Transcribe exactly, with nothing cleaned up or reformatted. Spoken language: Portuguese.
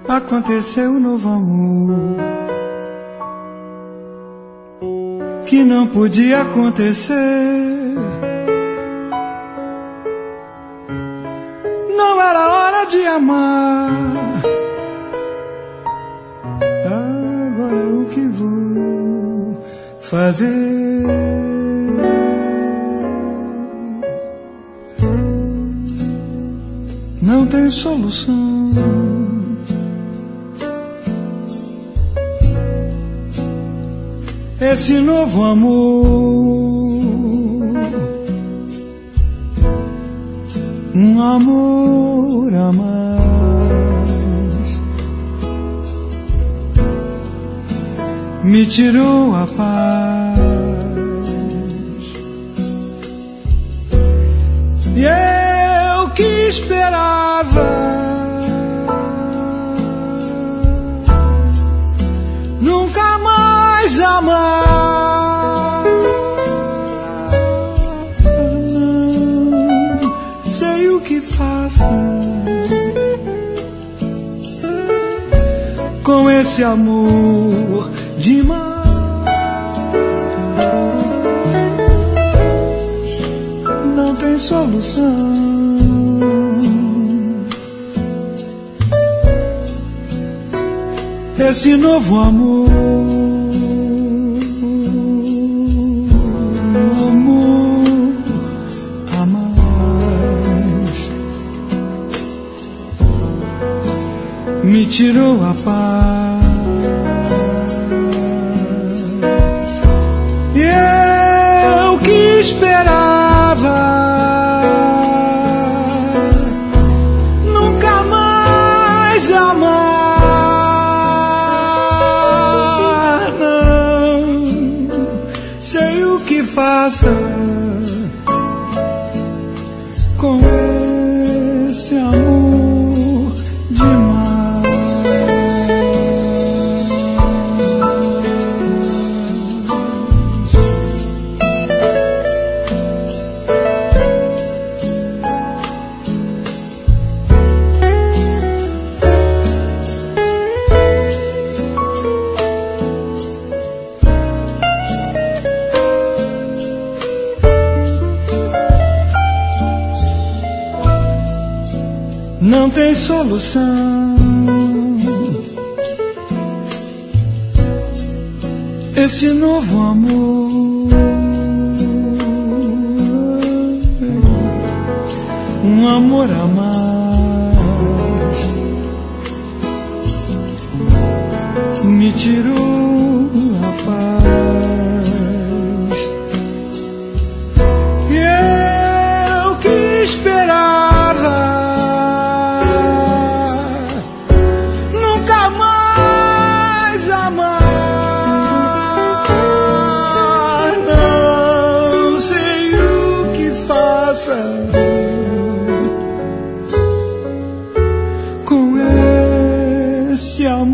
aconteceu um novo amor que não podia acontecer. Não era hora de amar. Agora o que vou fazer? Não tem solução. Esse novo amor, um amor a mais, me tirou a paz. E eu que esperava nunca mais amar, não sei o que faço com esse amor demais. Não tem solução. Esse novo amor, amor a mais, me tirou a paz. E eu que esperava nunca mais amar, faça com esse amor demais. Não tem solução. Esse novo amor, um amor a mais, me tirou a paz. E eu que esperava com esse amor